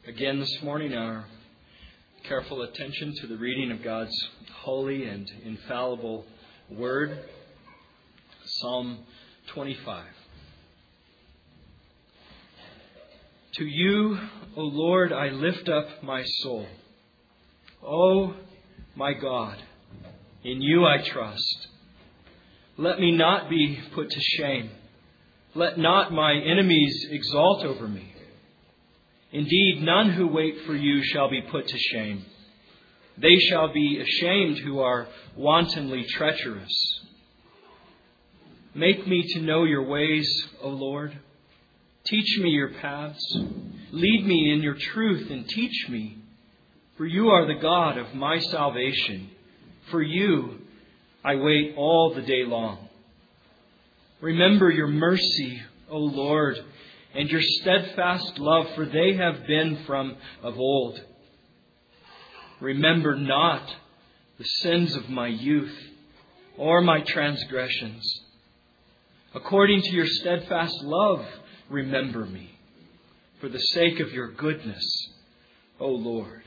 again this morning our careful attention to the reading of God's holy and infallible Word, Psalm 25. To you, O Lord, I lift up my soul. O my God, in you I trust. Let me not be put to shame. Let not my enemies exult over me. Indeed, none who wait for you shall be put to shame. They shall be ashamed who are wantonly treacherous. Make me to know your ways, O Lord. Teach me your paths. Lead me in your truth and teach me. For you are the God of my salvation. For you I wait all the day long. Remember your mercy, O Lord, and your steadfast love, for they have been from of old. Remember not the sins of my youth or my transgressions. According to your steadfast love, remember me, for the sake of your goodness, O Lord.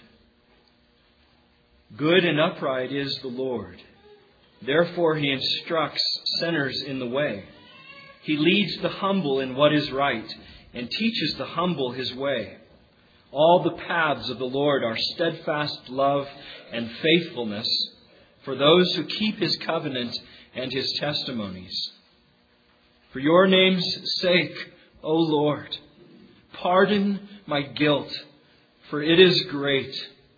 Good and upright is the Lord. Therefore he instructs sinners in the way. He leads the humble in what is right and teaches the humble his way. All the paths of the Lord are steadfast love and faithfulness for those who keep his covenant and his testimonies. For your name's sake, O Lord, pardon my guilt, for it is great.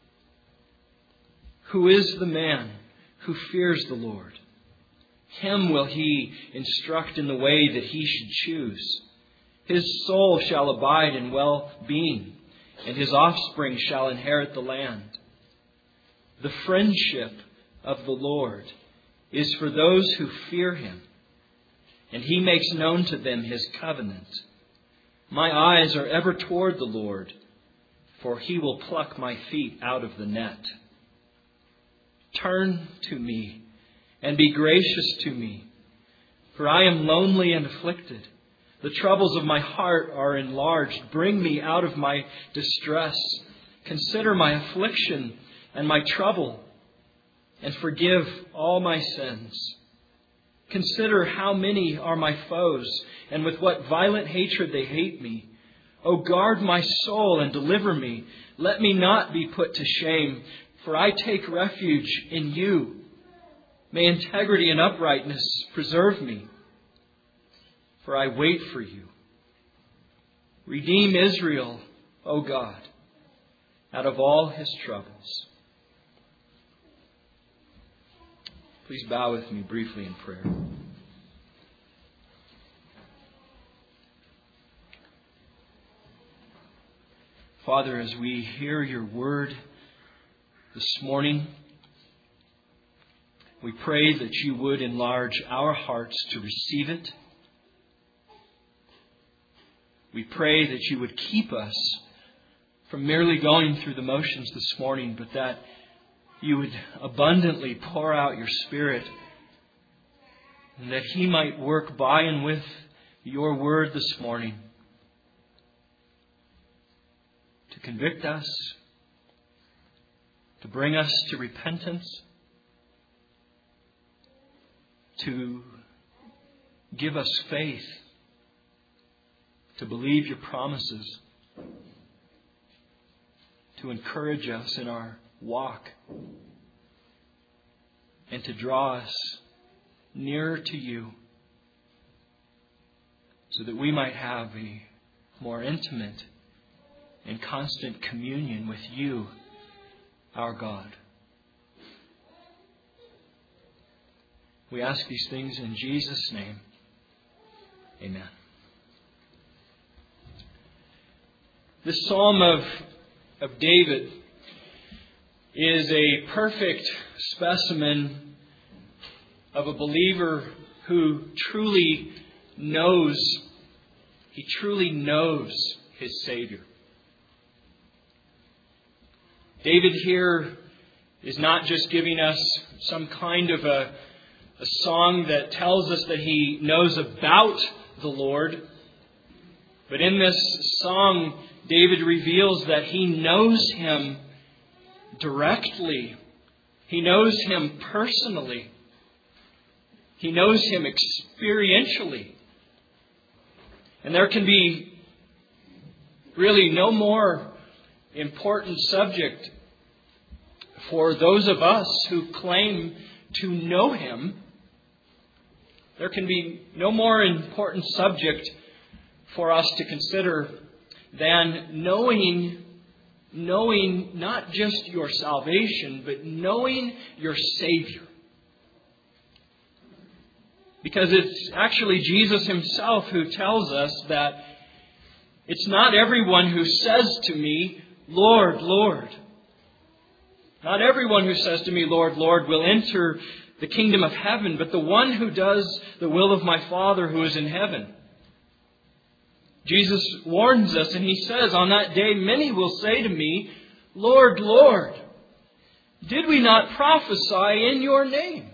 Who is the man who fears the Lord? Him will he instruct in the way that he should choose. His soul shall abide in well-being, and his offspring shall inherit the land. The friendship of the Lord is for those who fear him, and he makes known to them his covenant. My eyes are ever toward the Lord, for he will pluck my feet out of the net. Turn to me and be gracious to me, for I am lonely and afflicted. The troubles of my heart are enlarged. Bring me out of my distress. Consider my affliction and my trouble, and forgive all my sins. Consider how many are my foes, and with what violent hatred they hate me. O guard my soul and deliver me. Let me not be put to shame, for I take refuge in you. May integrity and uprightness preserve me, for I wait for you. Redeem Israel, O God, out of all his troubles. Please bow with me briefly in prayer. Father, as we hear your word this morning, we pray that you would enlarge our hearts to receive it. We pray that you would keep us from merely going through the motions this morning, but that you would abundantly pour out your Spirit, and that he might work by and with your word this morning to convict us, to bring us to repentance, to give us faith, to believe your promises, to encourage us in our walk, and to draw us nearer to you so that we might have a more intimate and constant communion with you, our God. We ask these things in Jesus' name. Amen. This Psalm of David is a perfect specimen of a believer who truly knows his Savior. David here is not just giving us some kind of a song that tells us that he knows about the Lord, but in this song David reveals that he knows Him directly. He knows Him personally. He knows Him experientially. And there can be really no more important subject for those of us who claim to know Him. There can be no more important subject for us to consider than knowing not just your salvation, but knowing your Savior. Because it's actually Jesus Himself who tells us that it's not everyone who says to me, Lord, Lord. Not everyone who says to me, Lord, Lord, will enter the kingdom of heaven, but the one who does the will of my Father who is in heaven. Jesus warns us, and He says, on that day many will say to me, Lord, Lord, did we not prophesy in your name?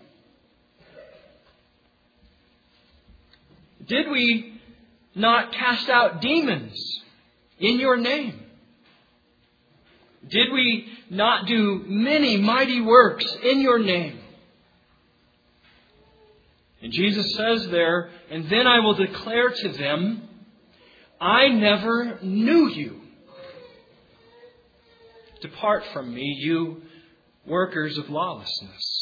Did we not cast out demons in your name? Did we not do many mighty works in your name? And Jesus says there, and then I will declare to them, I never knew you. Depart from me, you workers of lawlessness.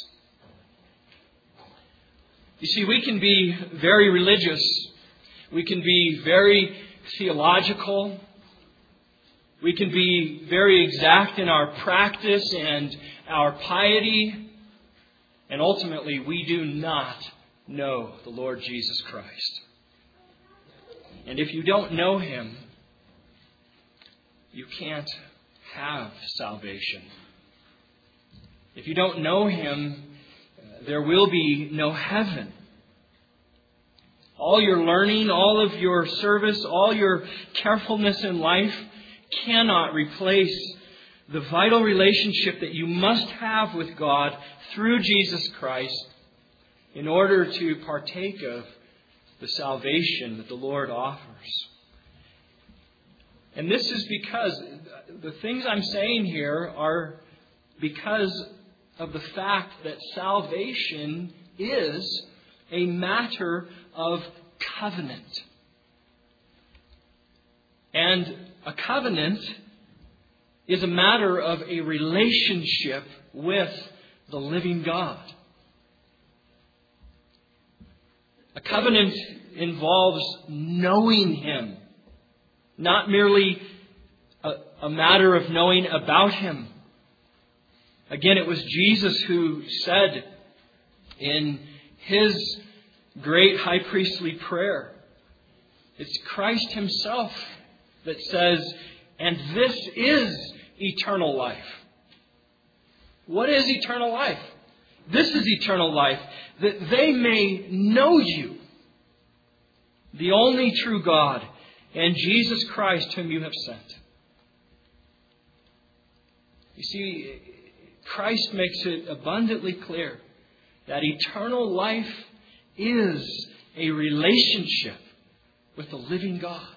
You see, we can be very religious. We can be very theological. We can be very exact in our practice and our piety. And ultimately, we do not know the Lord Jesus Christ. And if you don't know Him, you can't have salvation. If you don't know Him, there will be no heaven. All your learning, all of your service, all your carefulness in life cannot replace the vital relationship that you must have with God through Jesus Christ in order to partake of the salvation that the Lord offers. And this is because the things I'm saying here are because of the fact that salvation is a matter of covenant. And a covenant is a matter of a relationship with the living God. A covenant involves knowing Him, not merely a matter of knowing about Him. Again, it was Jesus who said in His great high priestly prayer, it's Christ Himself that says, and this is eternal life. What is eternal life? This is eternal life, that they may know you, the only true God, and Jesus Christ whom you have sent. You see, Christ makes it abundantly clear that eternal life is a relationship with the living God.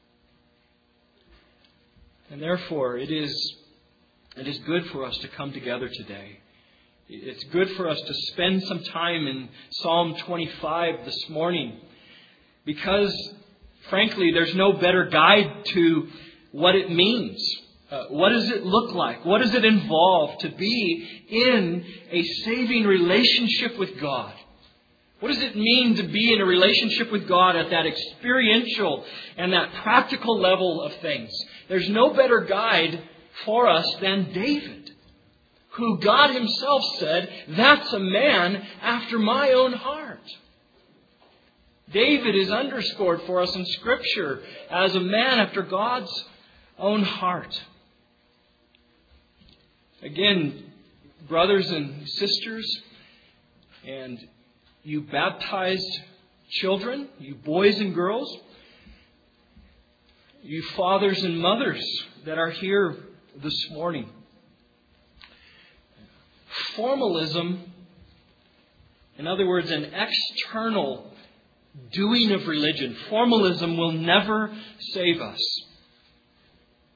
And therefore, it is good for us to come together today. It's good for us to spend some time in Psalm 25 this morning because, frankly, there's no better guide to what it means. What does it look like? What does it involve to be in a saving relationship with God? What does it mean to be in a relationship with God at that experiential and that practical level of things? There's no better guide for us than David, who God Himself said, that's a man after my own heart. David is underscored for us in Scripture as a man after God's own heart. Again, brothers and sisters, and you baptized children, you boys and girls, you fathers and mothers that are here this morning. Formalism, in other words, an external doing of religion, formalism will never save us.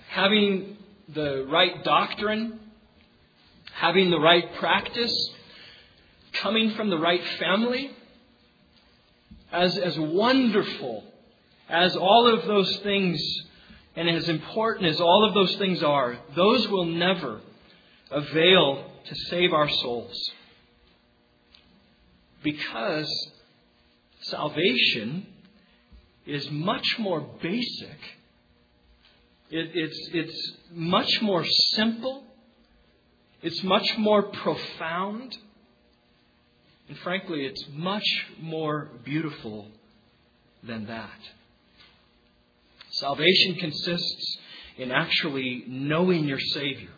having the right doctrine, having the right practice, coming from the right family, as wonderful as all of those things and as important as all of those things are, those will never avail to save our souls. Because salvation is much more basic. It's much more simple. It's much more profound. And frankly, it's much more beautiful than that. Salvation consists in actually knowing your Savior.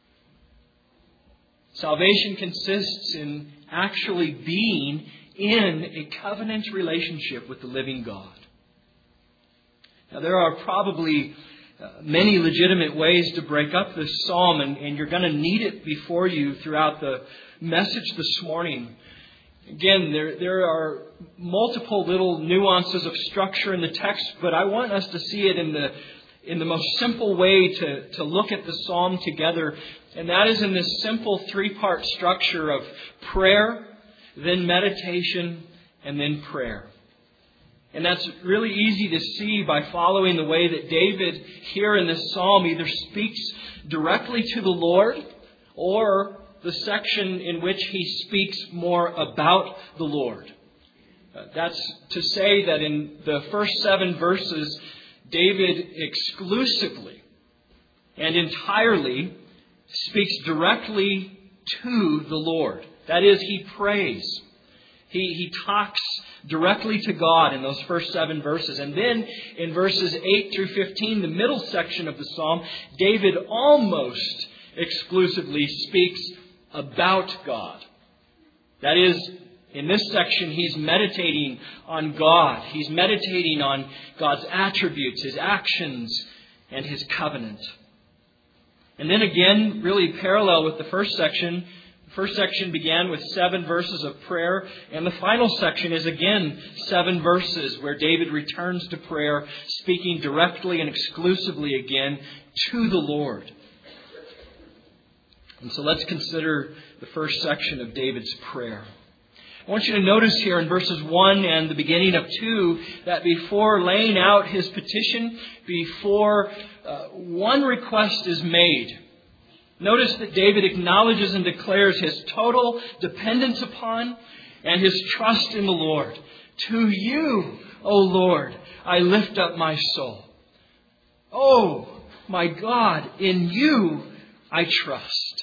Salvation consists in actually being in a covenant relationship with the living God. Now, there are probably many legitimate ways to break up this psalm, and you're going to need it before you throughout the message this morning. Again, there are multiple little nuances of structure in the text, but I want us to see it in the most simple way to look at the psalm together, and that is in this simple three-part structure of prayer, then meditation, and then prayer. And that's really easy to see by following the way that David here in this psalm either speaks directly to the Lord or the section in which he speaks more about the Lord. That's to say that in the first 7 verses, David exclusively and entirely speaks directly to the Lord. That is, he prays. He talks directly to God in those first 7 verses. And then in verses 8 through 15, the middle section of the psalm, David almost exclusively speaks about God. That is, in this section, he's meditating on God. He's meditating on God's attributes, His actions, and His covenant. And then again, really parallel with the first section began with 7 verses of prayer, and the final section is again 7 verses where David returns to prayer, speaking directly and exclusively again to the Lord. And so let's consider the first section of David's prayer. I want you to notice here in verses 1 and the beginning of 2 that before laying out his petition, before one request is made, notice that David acknowledges and declares his total dependence upon and his trust in the Lord. To you, O Lord, I lift up my soul. Oh, my God, in you I trust.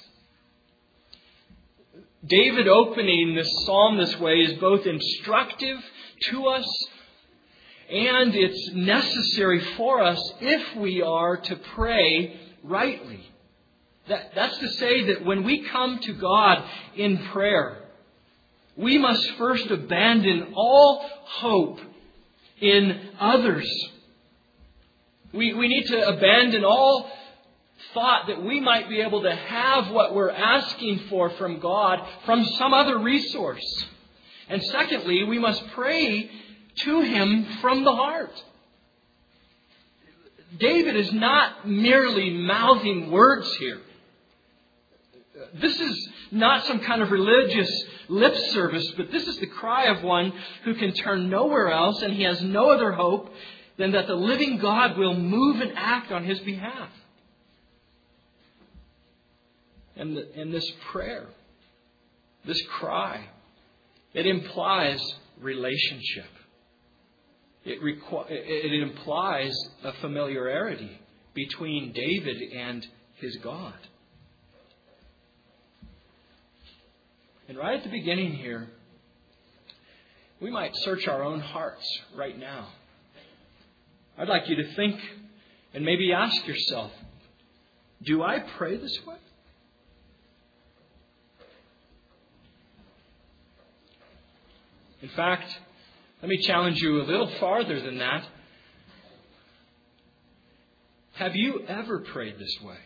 David opening this psalm this way is both instructive to us and it's necessary for us if we are to pray rightly. That's to say that when we come to God in prayer, we must first abandon all hope in others. We need to abandon all thought that we might be able to have what we're asking for from God from some other resource. And secondly, we must pray to Him from the heart. David is not merely mouthing words here. This is not some kind of religious lip service, but this is the cry of one who can turn nowhere else, and he has no other hope than that the living God will move and act on his behalf. And this prayer, this cry, it implies relationship. It implies a familiarity between David and his God. And right at the beginning here, we might search our own hearts right now. I'd like you to think and maybe ask yourself, do I pray this way? In fact, let me challenge you a little farther than that. Have you ever prayed this way?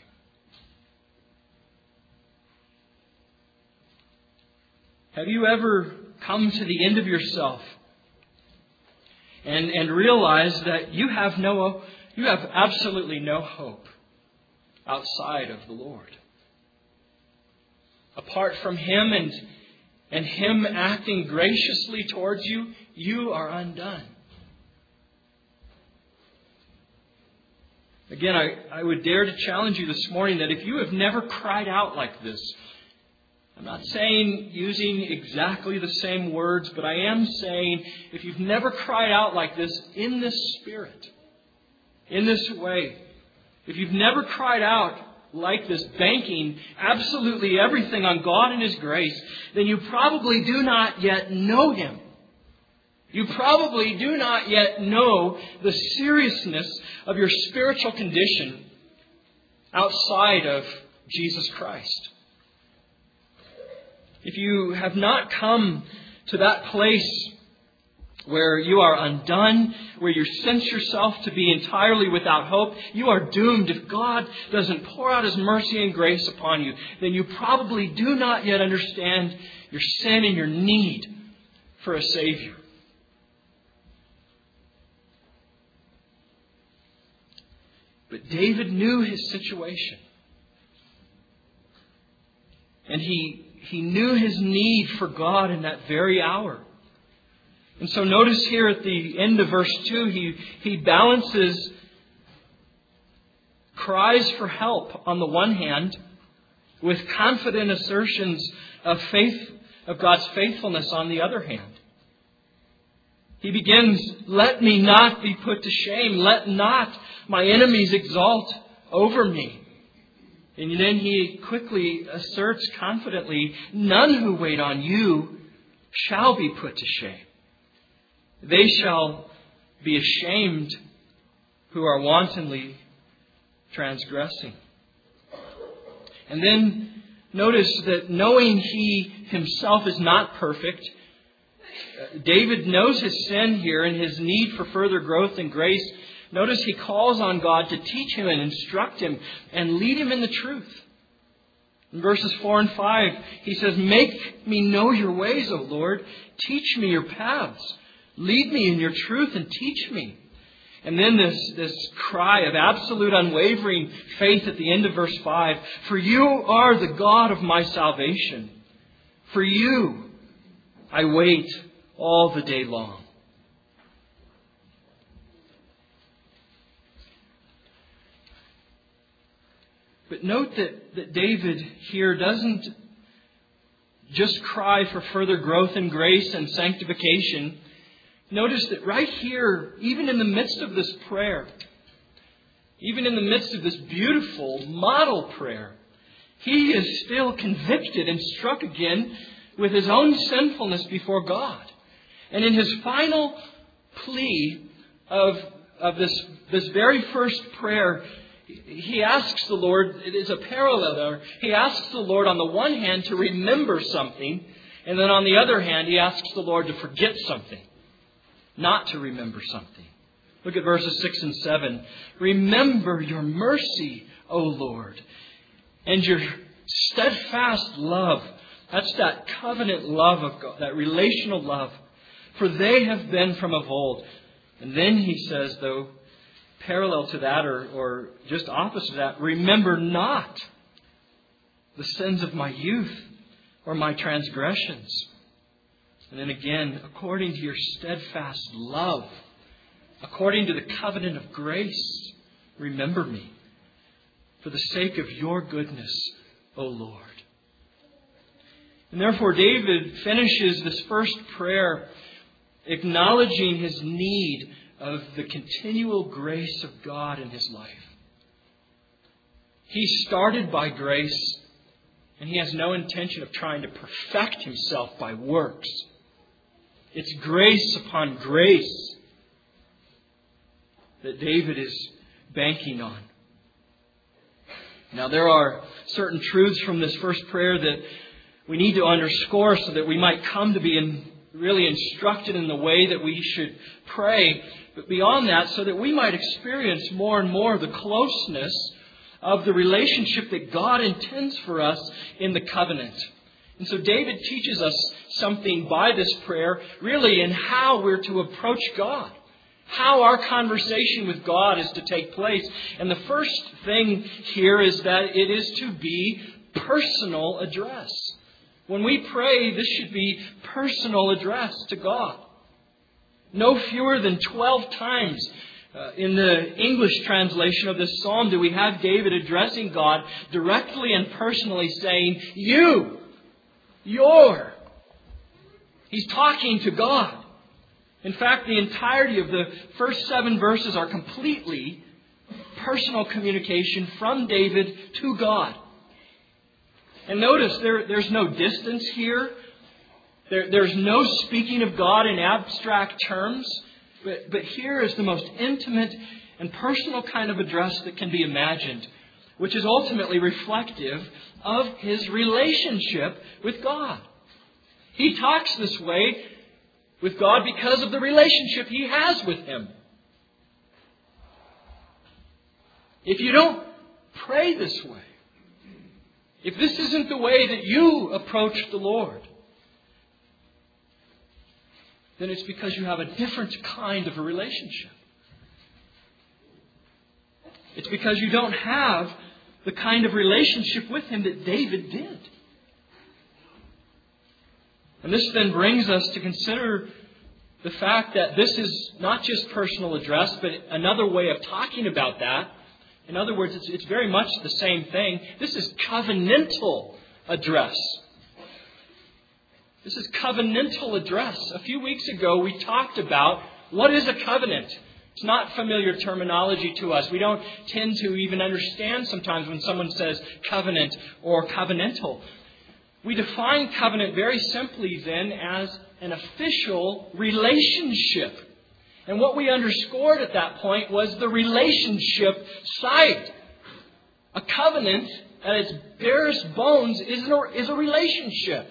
Have you ever come to the end of yourself and realized that you have absolutely no hope outside of the Lord. Apart from Him and Him acting graciously towards you, you are undone. Again, I would dare to challenge you this morning that if you have never cried out like this, I'm not saying using exactly the same words, but I am saying if you've never cried out like this in this spirit, in this way, if you've never cried out like this, banking absolutely everything on God and His grace, then you probably do not yet know Him. You probably do not yet know the seriousness of your spiritual condition outside of Jesus Christ. If you have not come to that place where you are undone, where you sense yourself to be entirely without hope, you are doomed. If God doesn't pour out His mercy and grace upon you, then you probably do not yet understand your sin and your need for a Savior. But David knew his situation. And he knew his need for God in that very hour. And so notice here at the end of verse 2, he balances cries for help on the one hand with confident assertions of faith, of God's faithfulness on the other hand. He begins, "Let me not be put to shame. Let not my enemies exalt over me." And then he quickly asserts confidently, "None who wait on you shall be put to shame. They shall be ashamed who are wantonly transgressing." And then notice that knowing he himself is not perfect, David knows his sin here and his need for further growth and grace. Notice he calls on God to teach him and instruct him and lead him in the truth. In verses 4 and 5, he says, "Make me know your ways, O Lord. Teach me your paths. Lead me in your truth and teach me." And then this cry of absolute unwavering faith at the end of verse 5. "For you are the God of my salvation. For you I wait all the day long." But note that David here doesn't just cry for further growth in grace and sanctification. Notice that right here, even in the midst of this prayer, even in the midst of this beautiful model prayer, he is still convicted and struck again with his own sinfulness before God. And in his final plea of this very first prayer, he asks the Lord, it is a parallel there, he asks the Lord on the one hand to remember something, and then on the other hand he asks the Lord to forget something, not to remember something. Look at verses 6 and 7. "Remember your mercy, O Lord, and your steadfast love." That's that covenant love of God, that relational love. "For they have been from of old." And then he says, though, parallel to that or just opposite to that, "Remember not the sins of my youth or my transgressions." And then again, "According to your steadfast love, according to the covenant of grace, remember me for the sake of your goodness, O Lord." And therefore, David finishes this first prayer acknowledging his need of the continual grace of God in his life. He started by grace, and he has no intention of trying to perfect himself by works. It's grace upon grace that David is banking on. Now, there are certain truths from this first prayer that we need to underscore so that we might come to be really instructed in the way that we should pray. But beyond that, so that we might experience more and more the closeness of the relationship that God intends for us in the covenant. And so David teaches us something by this prayer, really in how we're to approach God, how our conversation with God is to take place. And the first thing here is that it is to be personal address. When we pray, this should be personal address to God. No fewer than 12 times in the English translation of this psalm do we have David addressing God directly and personally, saying, you, your. He's talking to God. In fact, the entirety of the first 7 verses are completely personal communication from David to God. And notice there's no distance here. There's no speaking of God in abstract terms. But here is the most intimate and personal kind of address that can be imagined, which is ultimately reflective of his relationship with God. He talks this way with God because of the relationship he has with Him. If you don't pray this way, if this isn't the way that you approach the Lord, then it's because you have a different kind of a relationship. It's because you don't have the kind of relationship with Him that David did. And this then brings us to consider the fact that this is not just personal address, but another way of talking about that. In other words, it's very much the same thing. This is covenantal address. This is covenantal address. A few weeks ago, we talked about what is a covenant. It's not familiar terminology to us. We don't tend to even understand sometimes when someone says covenant or covenantal. We define covenant very simply then as an official relationship. And what we underscored at that point was the relationship side. A covenant, at its barest bones, is a relationship.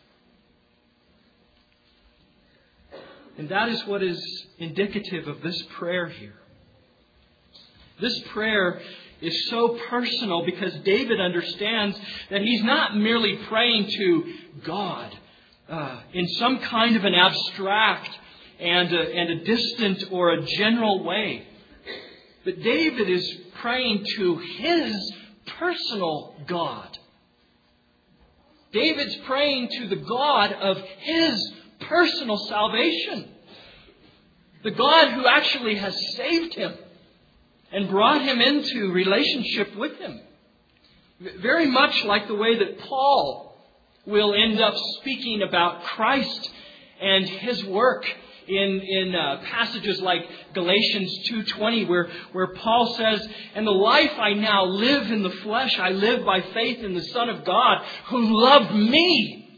And that is what is indicative of this prayer here. This prayer is so personal because David understands that he's not merely praying to God in some kind of an abstract and a distant or a general way. But David is praying to his personal God. David's praying to the God of his personal salvation. The God who actually has saved him and brought him into relationship with Him. Very much like the way that Paul will end up speaking about Christ and His work in passages like Galatians 2:20, where Paul says, "And the life I now live in the flesh, I live by faith in the Son of God, who loved me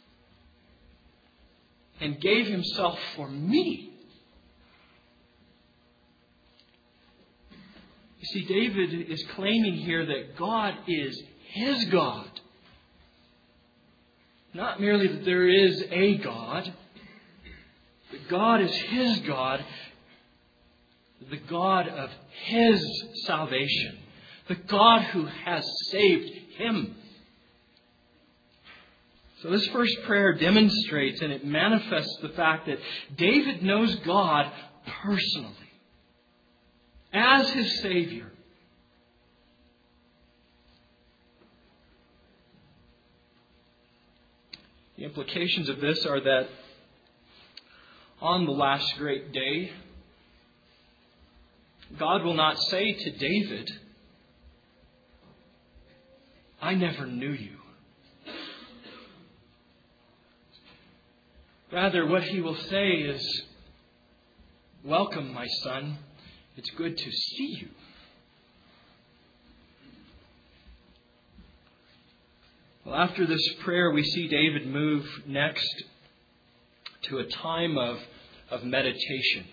and gave Himself for me." You see, David is claiming here that God is his God. Not merely that there is a God, but God is his God, the God of his salvation, the God who has saved him. So this first prayer demonstrates and it manifests the fact that David knows God personally as his Savior. The implications of this are that on the last great day, God will not say to David, "I never knew you." Rather, what He will say is, "Welcome, my son. It's good to see you." Well, after this prayer, we see David move next to a time of meditation.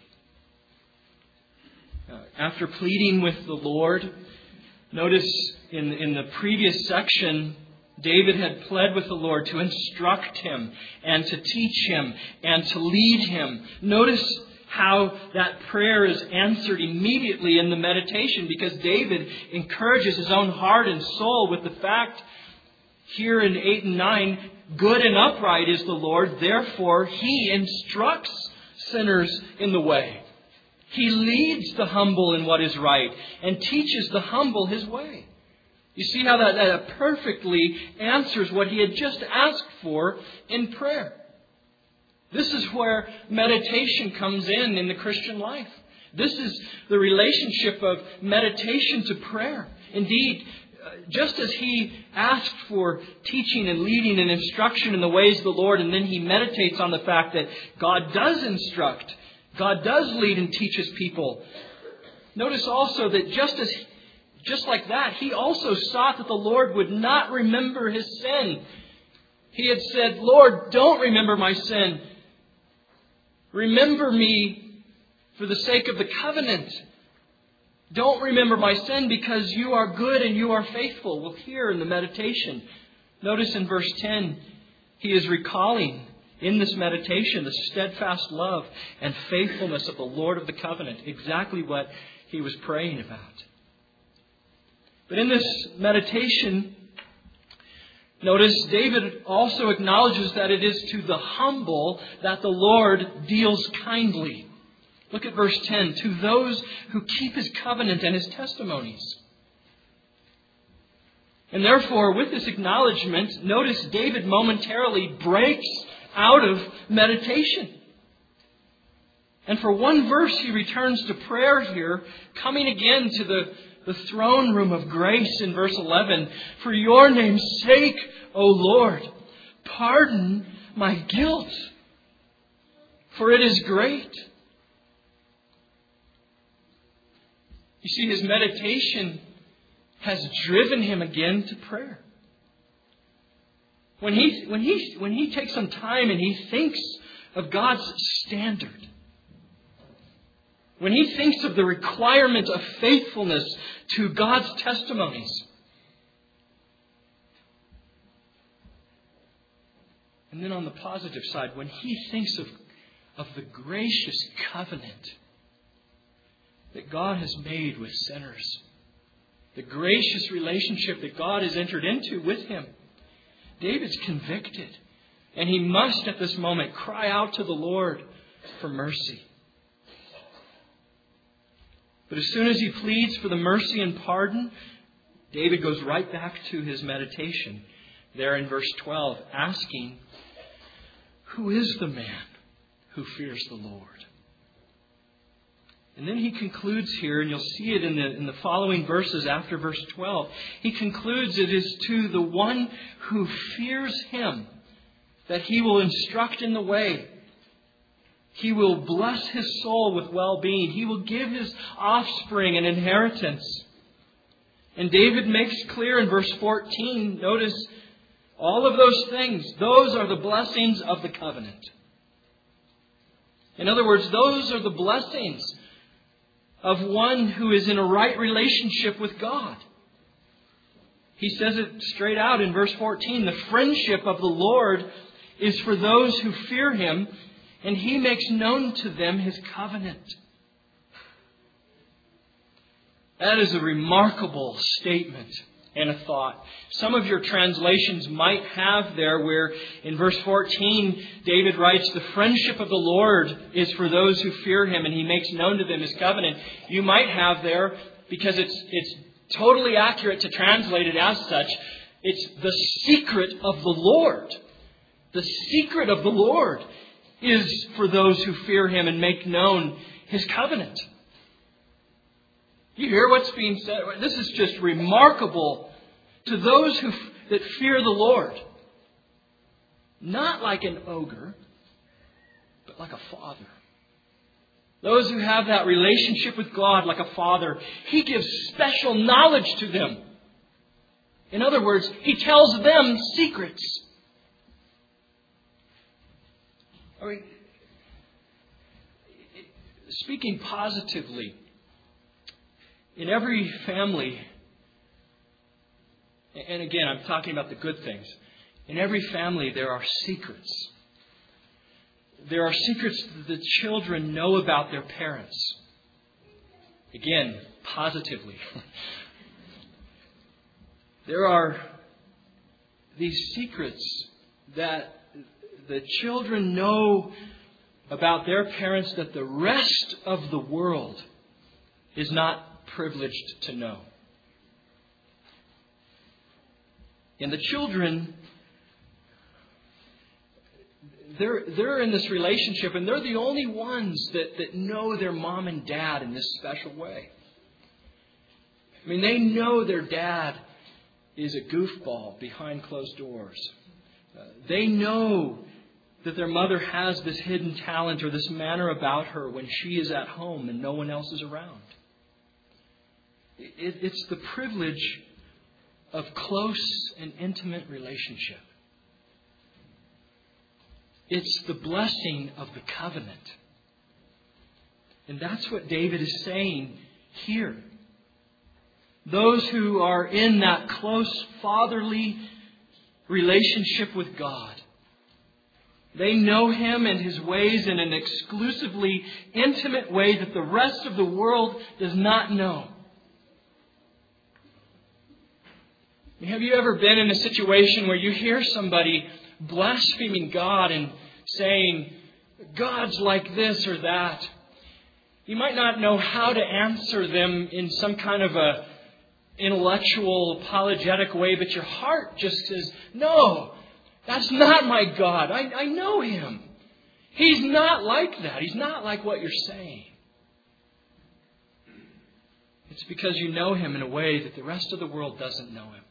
After pleading with the Lord, notice in the previous section, David had pled with the Lord to instruct him and to teach him and to lead him. Notice how that prayer is answered immediately in the meditation, because David encourages his own heart and soul with the fact here in 8 and 9, "Good and upright is the Lord, therefore He instructs sinners in the way." He leads the humble in what is right and teaches the humble His way. You see how that perfectly answers what he had just asked for in prayer. This is where meditation comes in the Christian life. This is the relationship of meditation to prayer. Indeed, just as he asked for teaching and leading and instruction in the ways of the Lord, and then he meditates on the fact that God does instruct, God does lead and teach His people. Notice also that just like that, he also sought that the Lord would not remember his sin. He had said, Lord, don't remember my sin. Remember me for the sake of the covenant. Don't remember my sin because you are good and you are faithful. Well, here in the meditation, notice in verse 10, he is recalling in this meditation the steadfast love and faithfulness of the Lord of the covenant. Exactly what he was praying about. But in this meditation, notice David also acknowledges that it is to the humble that the Lord deals kindly. Look at verse 10. To those who keep His covenant and His testimonies. And therefore, with this acknowledgement, notice David momentarily breaks out of meditation. And for one verse, he returns to prayer here, coming again to the throne room of grace in verse 11. For your name's sake, O Lord, pardon my guilt, for it is great. You see, his meditation has driven him again to prayer. When he takes some time and he thinks of God's standard, when he thinks of the requirement of faithfulness to God's testimonies, and then on the positive side, when he thinks of the gracious covenant that God has made with sinners, the gracious relationship that God has entered into with him, David's convicted, and he must at this moment cry out to the Lord for mercy. But as soon as he pleads for the mercy and pardon, David goes right back to his meditation there in verse 12, asking, who is the man who fears the Lord? And then he concludes here, and you'll see it in the following verses after verse 12. He concludes it is to the one who fears Him that He will instruct in the way. He will bless his soul with well-being. He will give his offspring an inheritance. And David makes clear in verse 14, notice, all of those things, those are the blessings of the covenant. In other words, those are the blessings of one who is in a right relationship with God. He says it straight out in verse 14. The friendship of the Lord is for those who fear Him, and He makes known to them His covenant. That is a remarkable statement and a thought. Some of your translations might have there where in verse 14, David writes, the friendship of the Lord is for those who fear Him and He makes known to them His covenant. You might have there, because it's totally accurate to translate it as such, it's the secret of the Lord. The secret of the Lord is for those who fear Him and make known His covenant. You hear what's being said? This is just remarkable to those that fear the Lord. Not like an ogre, but like a father. Those who have that relationship with God like a father, He gives special knowledge to them. In other words, He tells them secrets. I mean, speaking positively, in every family, and again, I'm talking about the good things. In every family, there are secrets. There are secrets that the children know about their parents. Again, positively. There are these secrets that the children know about their parents that the rest of the world is not privileged to know. And the children, they're in this relationship, and they're the only ones that know their mom and dad in this special way. I mean, they know their dad is a goofball behind closed doors. They know that their mother has this hidden talent or this manner about her when she is at home and no one else is around. It's the privilege of close and intimate relationship. It's the blessing of the covenant. And that's what David is saying here. Those who are in that close fatherly relationship with God, they know Him and His ways in an exclusively intimate way that the rest of the world does not know. Have you ever been in a situation where you hear somebody blaspheming God and saying, God's like this or that? You might not know how to answer them in some kind of a intellectual, apologetic way, but your heart just says, no, that's not my God. I know Him. He's not like that. He's not like what you're saying. It's because you know Him in a way that the rest of the world doesn't know Him.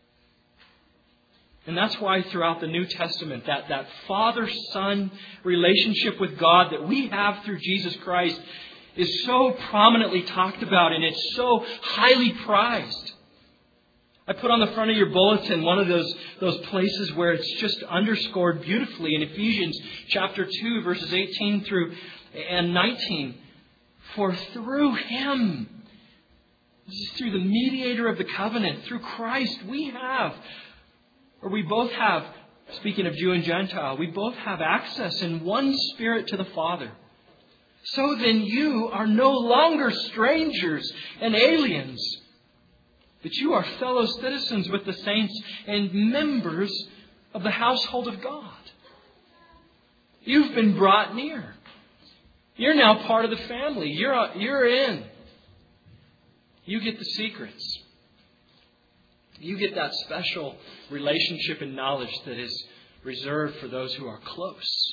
And that's why throughout the New Testament, that father-son relationship with God that we have through Jesus Christ is so prominently talked about, and it's so highly prized. I put on the front of your bulletin one of those places where it's just underscored beautifully in Ephesians chapter 2, verses 18 through and 19. For through Him, this is through the mediator of the covenant, through Christ, we both have, speaking of Jew and Gentile, we both have access in one Spirit to the Father. So then you are no longer strangers and aliens, but you are fellow citizens with the saints and members of the household of God. You've been brought near. You're now part of the family. You're in. You get the secrets. You get that special relationship and knowledge that is reserved for those who are close.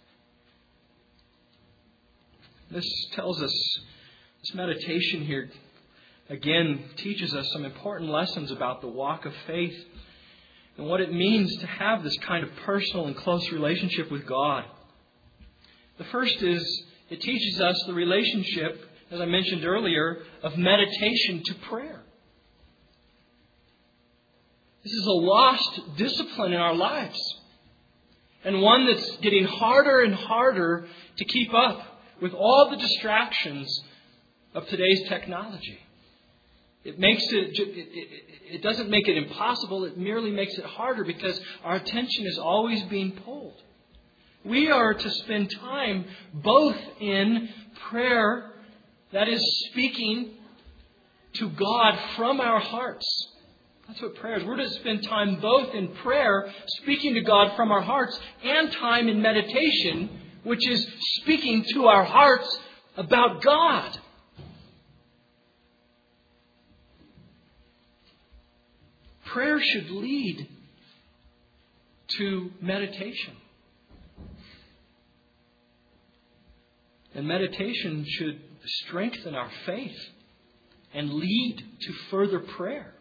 This tells us, this meditation here, again, teaches us some important lessons about the walk of faith and what it means to have this kind of personal and close relationship with God. The first is, it teaches us the relationship, as I mentioned earlier, of meditation to prayer. This is a lost discipline in our lives, and one that's getting harder and harder to keep up with all the distractions of today's technology. It doesn't make it impossible, it merely makes it harder because our attention is always being pulled. We are to spend time both in prayer, that is speaking to God from our hearts. That's what prayer is. We're to spend time both in prayer, speaking to God from our hearts, and time in meditation, which is speaking to our hearts about God. Prayer should lead to meditation. And meditation should strengthen our faith and lead to further prayer.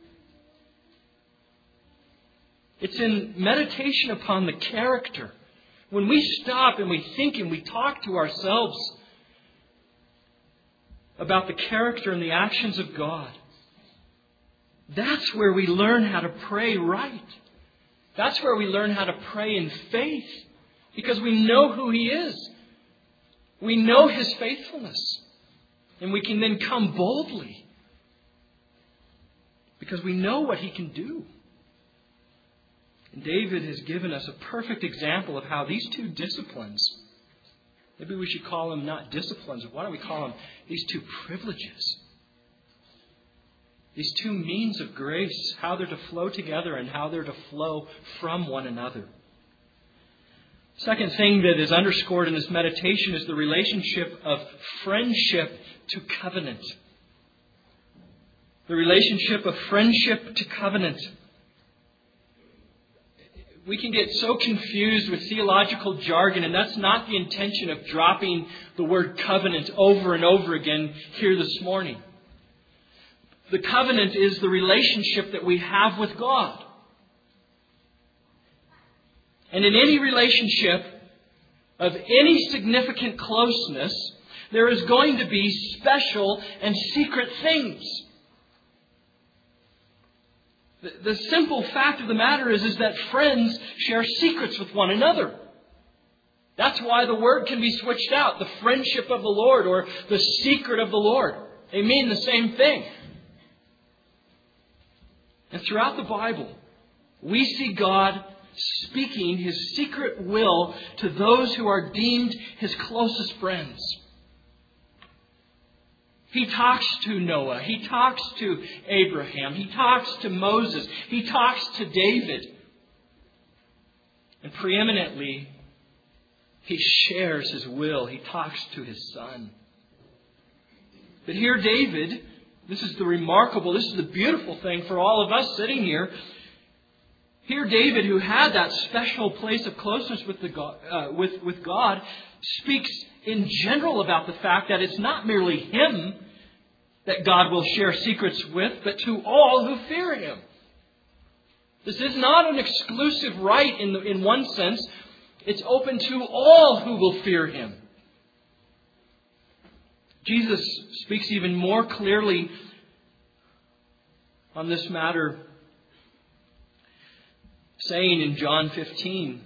It's in meditation upon the character. When we stop and we think and we talk to ourselves about the character and the actions of God, that's where we learn how to pray right. That's where we learn how to pray in faith, because we know who He is. We know His faithfulness. And we can then come boldly because we know what He can do. And David has given us a perfect example of how these two disciplines, maybe we should call them not disciplines, why don't we call them these two privileges? These two means of grace, how they're to flow together and how they're to flow from one another. Second thing that is underscored in this meditation is the relationship of friendship to covenant. The relationship of friendship to covenant. We can get so confused with theological jargon, and that's not the intention of dropping the word covenant over and over again here this morning. The covenant is the relationship that we have with God. And in any relationship of any significant closeness, there is going to be special and secret things. The simple fact of the matter is that friends share secrets with one another. That's why the word can be switched out. The friendship of the Lord or the secret of the Lord. They mean the same thing. And throughout the Bible, we see God speaking His secret will to those who are deemed His closest friends. He talks to Noah. He talks to Abraham. He talks to Moses. He talks to David. And preeminently, He shares His will. He talks to His Son. But here David, this is the beautiful thing for all of us sitting here. Here David, who had that special place of closeness with God, speaks in general about the fact that it's not merely him that God will share secrets with, but to all who fear Him. This is not an exclusive right in one sense. It's open to all who will fear Him. Jesus speaks even more clearly on this matter, saying in John 15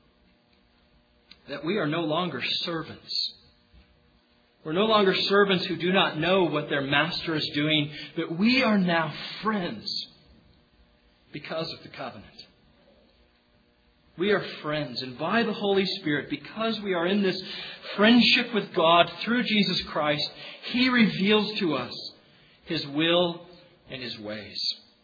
that we are no longer servants. We're no longer servants who do not know what their master is doing, but we are now friends because of the covenant. We are friends, and by the Holy Spirit, because we are in this friendship with God through Jesus Christ, He reveals to us His will and His ways.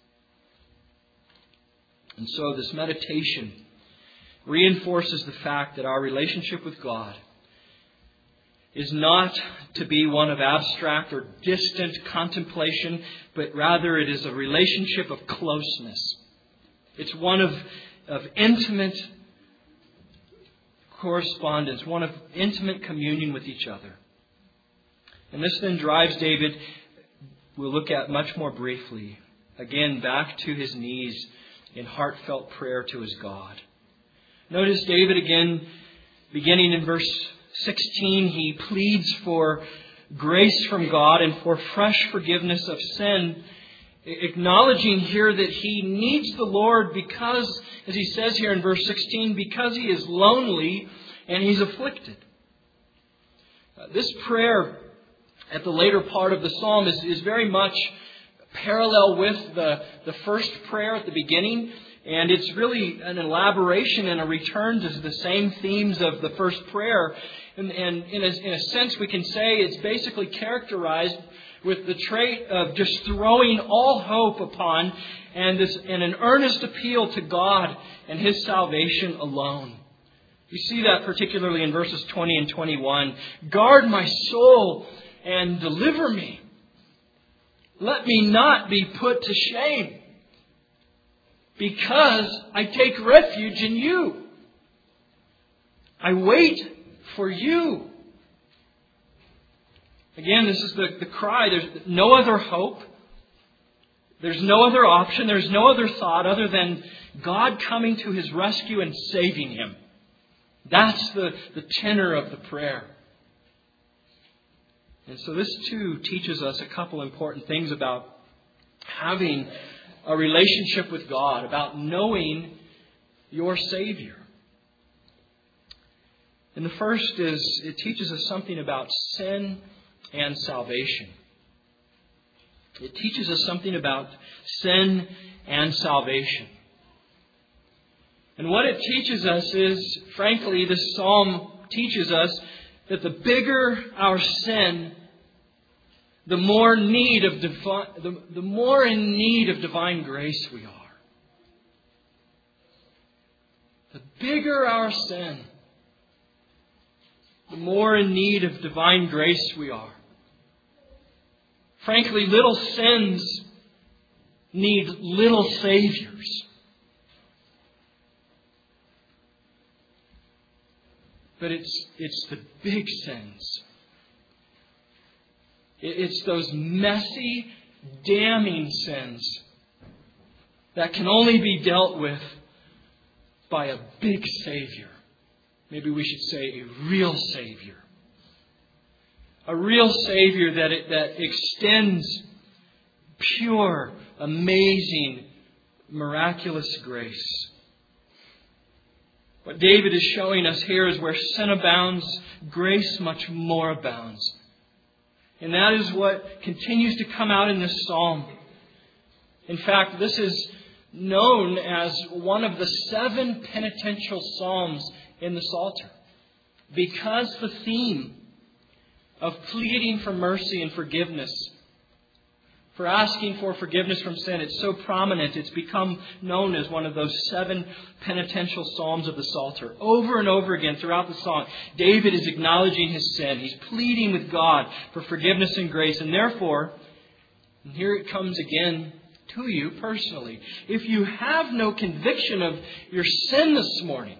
And so this meditation reinforces the fact that our relationship with God is not to be one of abstract or distant contemplation, but rather it is a relationship of closeness. It's one of intimate correspondence, one of intimate communion with each other. And this then drives David, we'll look at much more briefly, again back to his knees in heartfelt prayer to his God. Notice David again, beginning in verse 16, he pleads for grace from God and for fresh forgiveness of sin, acknowledging here that he needs the Lord because, as he says here in verse 16, because he is lonely and he's afflicted. This prayer at the later part of the psalm is very much parallel with the first prayer at the beginning. And it's really an elaboration and a return to the same themes of the first prayer. And in a sense, we can say it's basically characterized with the trait of just throwing all hope upon and an earnest appeal to God and His salvation alone. You see that particularly in verses 20 and 21. Guard my soul and deliver me. Let me not be put to shame, because I take refuge in You. I wait for You. Again, this is the cry. There's no other hope. There's no other option. There's no other thought other than God coming to his rescue and saving him. That's the tenor of the prayer. And so this too teaches us a couple important things about having a relationship with God, about knowing your Savior. And the first is it teaches us something about sin and salvation. It teaches us something about sin and salvation. And what it teaches us is, frankly, this psalm teaches us that the bigger our sin, the more in need of divine grace we are. The bigger our sin, the more in need of divine grace we are. Frankly, little sins need little saviors. But it's the big sins. It's those messy, damning sins that can only be dealt with by a big Savior. Maybe we should say a real Savior. A real Savior that extends pure, amazing, miraculous grace. What David is showing us here is where sin abounds, grace much more abounds. And that is what continues to come out in this psalm. In fact, this is known as one of the 7 penitential psalms in the Psalter, because the theme of pleading for mercy and forgiveness, for asking for forgiveness from sin, it's so prominent, it's become known as one of those 7 penitential psalms of the Psalter. Over and over again throughout the song, David is acknowledging his sin. He's pleading with God for forgiveness and grace. And therefore, and here it comes again to you personally, if you have no conviction of your sin this morning,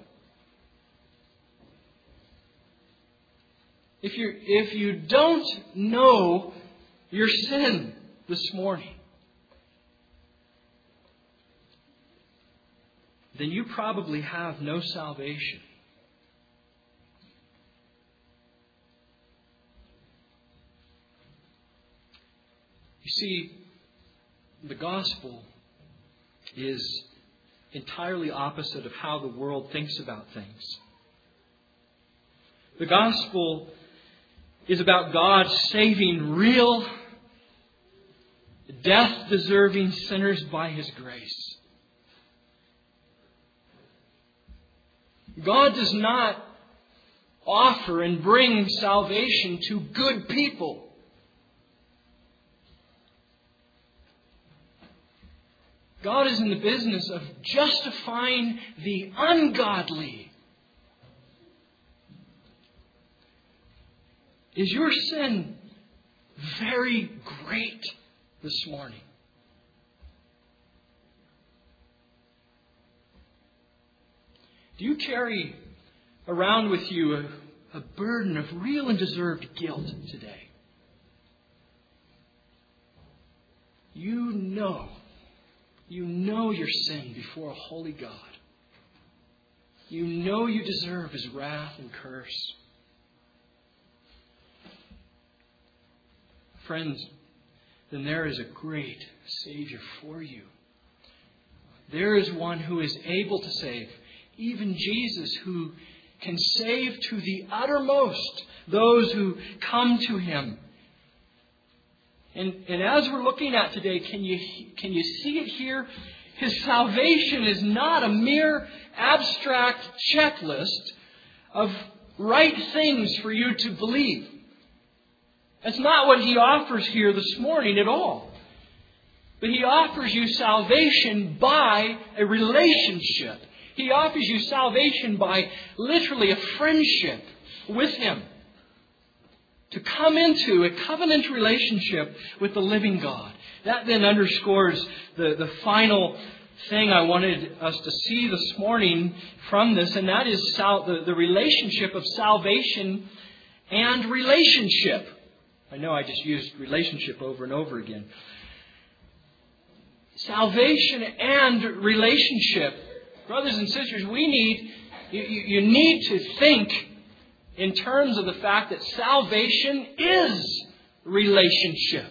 if you don't know your sin this morning, then you probably have no salvation. You see, the gospel is entirely opposite of how the world thinks about things. The gospel is about God saving real, death-deserving sinners by His grace. God does not offer and bring salvation to good people. God is in the business of justifying the ungodly. Is your sin very great this morning? Do you carry around with you a burden of real and deserved guilt today? You know your sin before a holy God. You know you deserve His wrath and curse. Friends, then there is a great Savior for you. There is one who is able to save, even Jesus, who can save to the uttermost those who come to Him. And as we're looking at today, can you see it here? His salvation is not a mere abstract checklist of right things for you to believe. That's not what He offers here this morning at all. But He offers you salvation by a relationship. He offers you salvation by literally a friendship with Him. To come into a covenant relationship with the living God. That then underscores the final thing I wanted us to see this morning from this, and that is the relationship of salvation and relationship. I know I just used relationship over and over again. Salvation and relationship. Brothers and sisters, you need to think in terms of the fact that salvation is relationship.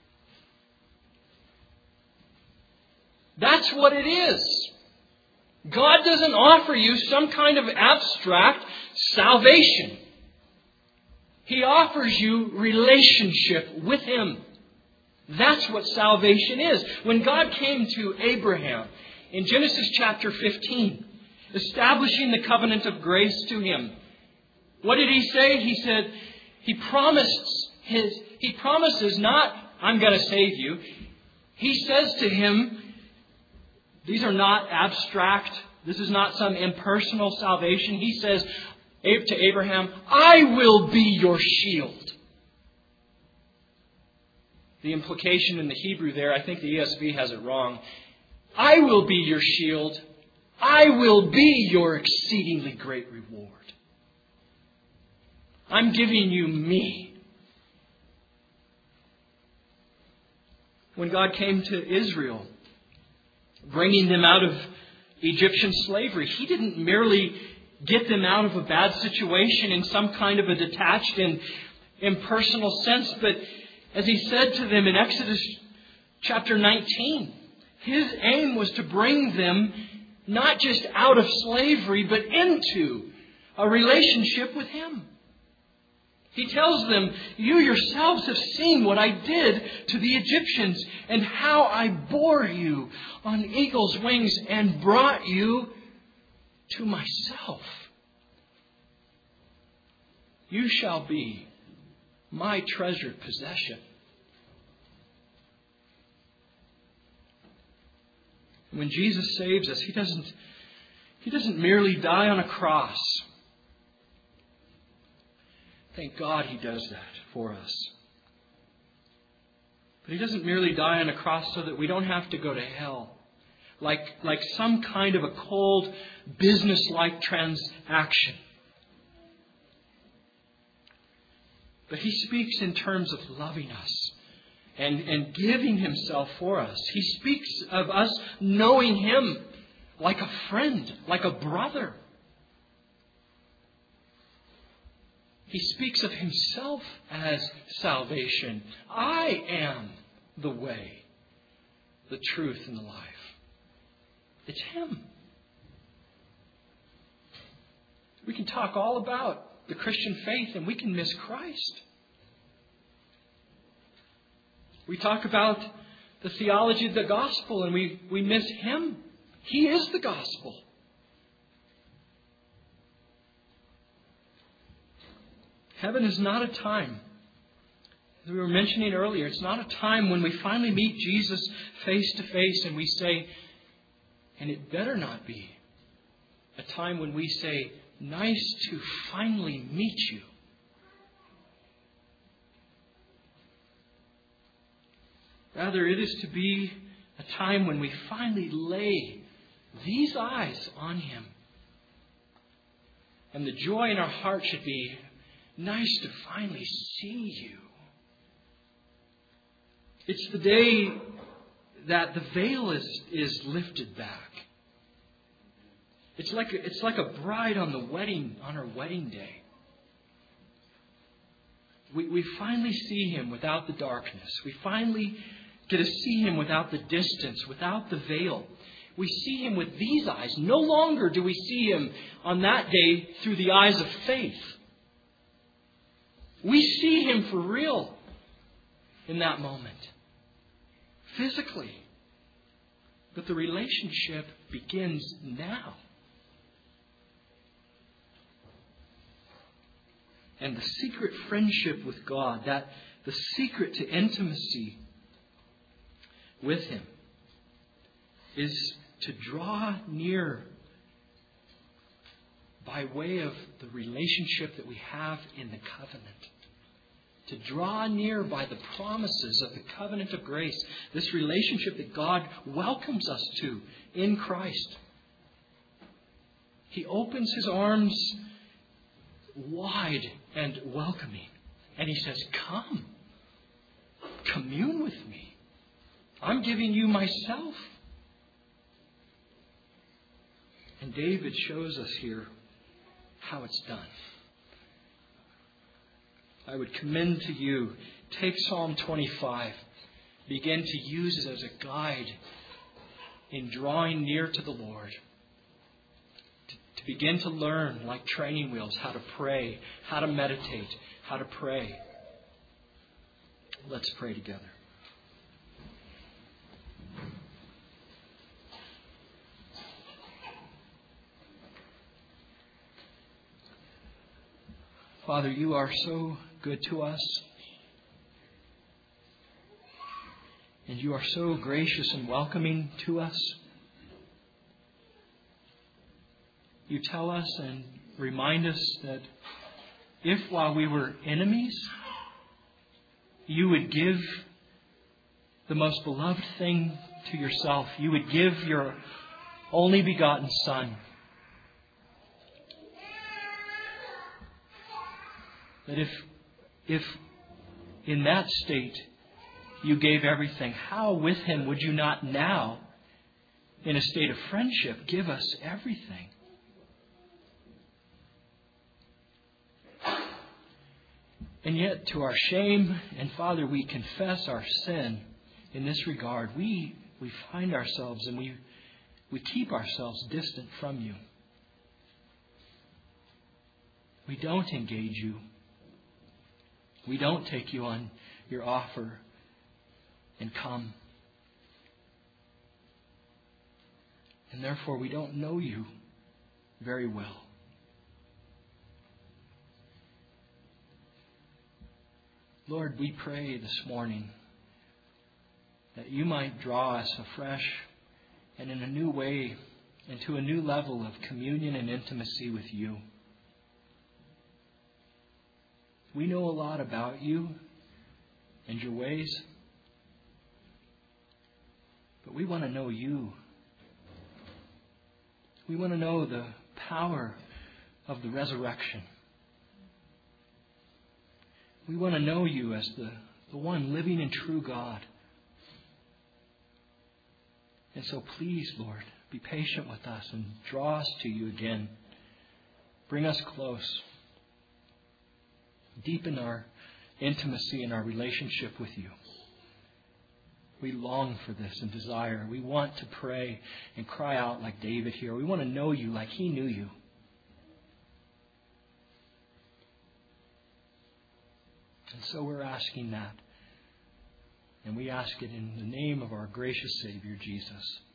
That's what it is. God doesn't offer you some kind of abstract salvation. He offers you relationship with Him. That's what salvation is. When God came to Abraham in Genesis chapter 15, establishing the covenant of grace to him, what did He say? He said, He promises not, I'm going to save you. He says to him, these are not abstract. This is not some impersonal salvation. He says, to Abraham, I will be your shield. The implication in the Hebrew there, I think the ESV has it wrong. I will be your shield. I will be your exceedingly great reward. I'm giving you me. When God came to Israel, bringing them out of Egyptian slavery, He didn't merely get them out of a bad situation in some kind of a detached and impersonal sense, but as He said to them in Exodus chapter 19, His aim was to bring them not just out of slavery, but into a relationship with Him. He tells them, you yourselves have seen what I did to the Egyptians and how I bore you on eagle's wings and brought you to myself. You shall be my treasured possession. When Jesus saves us, He doesn't merely die on a cross. Thank God He does that for us. But He doesn't merely die on a cross so that we don't have to go to hell. Like some kind of a cold, business-like transaction. But He speaks in terms of loving us and giving Himself for us. He speaks of us knowing Him like a friend, like a brother. He speaks of Himself as salvation. I am the way, the truth, and the life. It's Him. We can talk all about the Christian faith and we can miss Christ. We talk about the theology of the gospel and we miss Him. He is the gospel. Heaven is not a time, as we were mentioning earlier, it's not a time when we finally meet Jesus face to face and we say, and it better not be a time when we say, nice to finally meet you. Rather, it is to be a time when we finally lay these eyes on Him. And the joy in our heart should be, nice to finally see you. It's the day that the veil is lifted back. It's like a bride on her wedding day. We finally see Him without the darkness. We finally get to see Him without the distance, without the veil. We see Him with these eyes. No longer do we see Him on that day through the eyes of faith. We see Him for real in that moment, physically. But the relationship begins now. And the secret friendship with God, that the secret to intimacy with Him, is to draw near by way of the relationship that we have in the covenant. To draw near by the promises of the covenant of grace. This relationship that God welcomes us to in Christ. He opens His arms wide and welcoming. And He says, come. Commune with me. I'm giving you myself. And David shows us here how it's done. I would commend to you, take Psalm 25, begin to use it as a guide in drawing near to the Lord. To begin to learn, like training wheels, how to pray, how to meditate, how to pray. Let's pray together. Father, you are so good to us. And you are so gracious and welcoming to us. You tell us, and remind us that if while we were enemies, you would give the most beloved thing to yourself, you would give your only begotten Son, that if in that state you gave everything, how with Him would you not now, in a state of friendship, give us everything? And yet, to our shame, and Father, we confess our sin in this regard. We find ourselves and we keep ourselves distant from you. We don't engage you. We don't take you on your offer and come. And therefore, we don't know you very well. Lord, we pray this morning that you might draw us afresh and in a new way into a new level of communion and intimacy with you. We know a lot about you and your ways, but we want to know you. We want to know the power of the resurrection. We want to know you as the one living and true God. And so please, Lord, be patient with us and draw us to you again. Bring us close. Deepen our intimacy and our relationship with you. We long for this and desire. We want to pray and cry out like David here. We want to know you like he knew you. And so we're asking that. And we ask it in the name of our gracious Savior, Jesus.